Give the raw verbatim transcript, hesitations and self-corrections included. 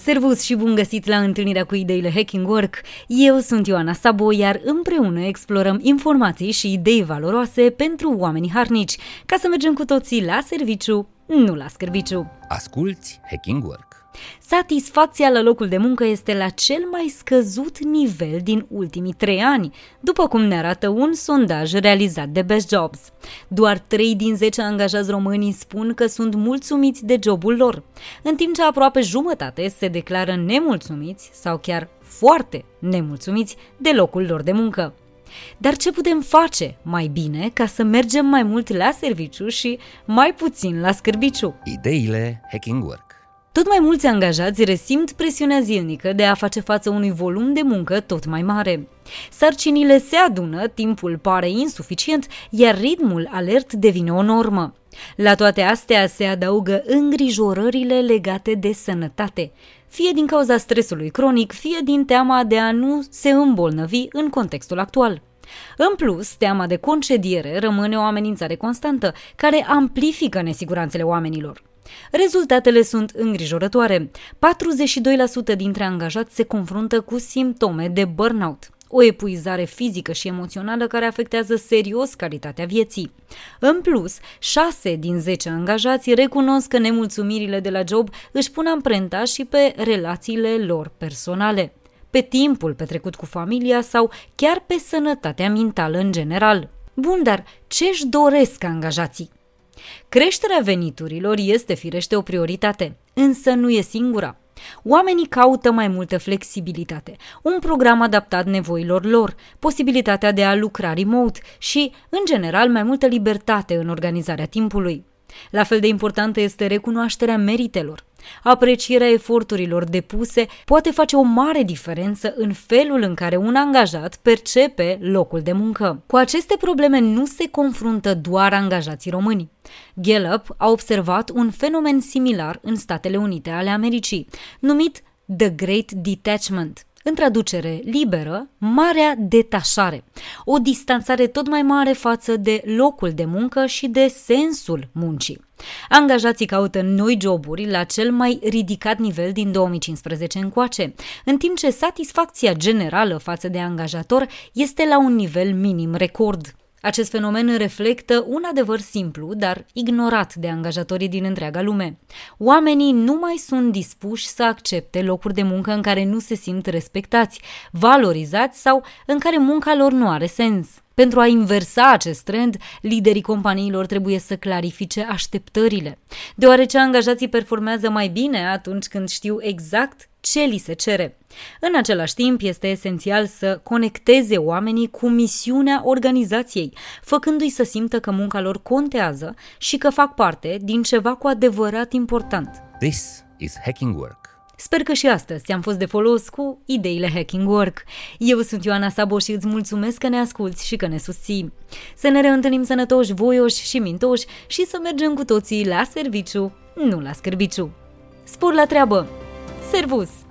Servus și bun găsit la întâlnirea cu ideile Hacking Work. Eu sunt Ioana Sabo, iar împreună explorăm informații și idei valoroase pentru oamenii harnici, ca să mergem cu toții la serviciu, nu la scârbiciu. Asculți Hacking Work. Satisfacția la locul de muncă este la cel mai scăzut nivel din ultimii trei ani, după cum ne arată un sondaj realizat de Best Jobs. Doar trei din zece angajați români spun că sunt mulțumiți de jobul lor, în timp ce aproape jumătate se declară nemulțumiți sau chiar foarte nemulțumiți de locul lor de muncă. Dar ce putem face mai bine ca să mergem mai mult la serviciu și mai puțin la scârbiciu? Ideile Hacking Work. Tot mai mulți angajați resimt presiunea zilnică de a face față unui volum de muncă tot mai mare. Sarcinile se adună, timpul pare insuficient, iar ritmul alert devine o normă. La toate astea se adaugă îngrijorările legate de sănătate, fie din cauza stresului cronic, fie din teama de a nu se îmbolnăvi în contextul actual. În plus, teama de concediere rămâne o amenințare constantă, care amplifică nesiguranțele oamenilor. Rezultatele sunt îngrijorătoare. patruzeci și doi la sută dintre angajați se confruntă cu simptome de burnout, o epuizare fizică și emoțională care afectează serios calitatea vieții. În plus, șase din zece angajați recunosc că nemulțumirile de la job își pun amprenta și pe relațiile lor personale, pe timpul petrecut cu familia sau chiar pe sănătatea mentală în general. Bun, dar ce își doresc angajații? Creșterea veniturilor este firește o prioritate, însă nu e singura. Oamenii caută mai multă flexibilitate, un program adaptat nevoilor lor, posibilitatea de a lucra remote și, în general, mai multă libertate în organizarea timpului. La fel de importantă este recunoașterea meritelor. Aprecierea eforturilor depuse poate face o mare diferență în felul în care un angajat percepe locul de muncă. Cu aceste probleme nu se confruntă doar angajații români. Gallup a observat un fenomen similar în Statele Unite ale Americii, numit The Great Detachment. În traducere liberă, marea detașare, o distanțare tot mai mare față de locul de muncă și de sensul muncii. Angajații caută noi joburi la cel mai ridicat nivel din două mii cincisprezece încoace, în timp ce satisfacția generală față de angajator este la un nivel minim record. Acest fenomen reflectă un adevăr simplu, dar ignorat de angajatorii din întreaga lume. Oamenii nu mai sunt dispuși să accepte locuri de muncă în care nu se simt respectați, valorizați sau în care munca lor nu are sens. Pentru a inversa acest trend, liderii companiilor trebuie să clarifice așteptările, deoarece angajații performează mai bine atunci când știu exact ce li se cere. În același timp, este esențial să conecteze oamenii cu misiunea organizației, făcându-i să simtă că munca lor contează și că fac parte din ceva cu adevărat important. This is Hacking Work. Sper că și astăzi ți-am fost de folos cu ideile Hacking Work. Eu sunt Ioana Sabo și îți mulțumesc că ne asculți și că ne susții. Să ne reîntâlnim sănătoși, voioși și mintoși și să mergem cu toții la serviciu, nu la scârbiciu. Spor la treabă! Servus!